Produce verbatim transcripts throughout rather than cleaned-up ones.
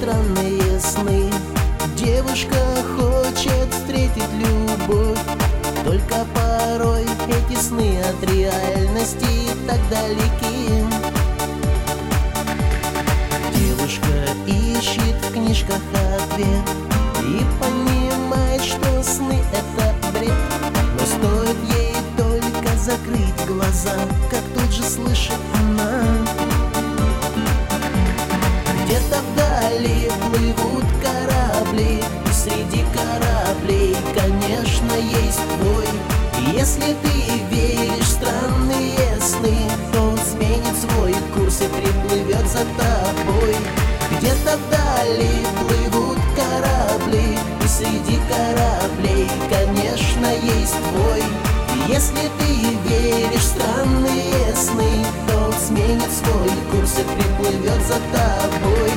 странные сны. Девушка хочет встретить любовь, только порой эти сны от реальности так далеки. Девушка ищет в книжках ответ и понимает, что сны — это бред. Но стоит ей только закрыть глаза, как тут же слышит она: где-то вдали плывут корабли, и среди кораблей, конечно, есть твой. И если ты веришь в странные сны, то он сменит свой курс и приплывет за тобой. Где-то вдали плывут корабли, и среди кораблей, конечно, есть твой. И если ты веришь в странные сны, то он сменит свой курс и приплывет за тобой.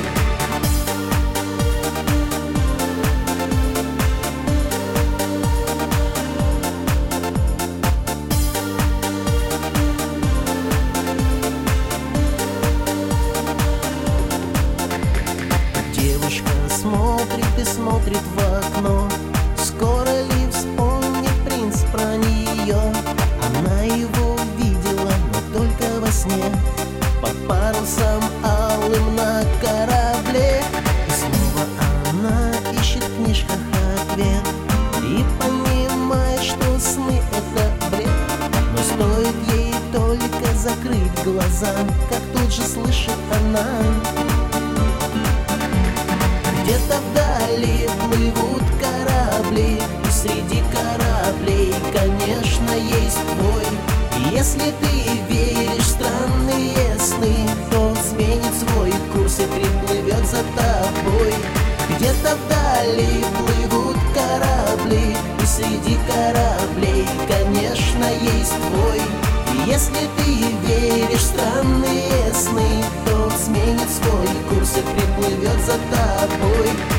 Девушка смотрит и смотрит в окно, скоро ли вспомнит принц про нее? Она его видела, но только во сне, под парусом алым на корабле. И снова она ищет в книжках ответ и понимает, что сны — это бред. Но стоит ей только закрыть глаза, как тут же слышит она: где-то вдали плывут корабли, и среди кораблей, конечно, есть твой. И если ты веришь в странные сны, то он сменит свой курс и приплывет за тобой. Где-то вдали плывут корабли, и среди кораблей, конечно, есть твой. И если ты веришь в странные сны, то он сменит свой курс и приплывет за тобой.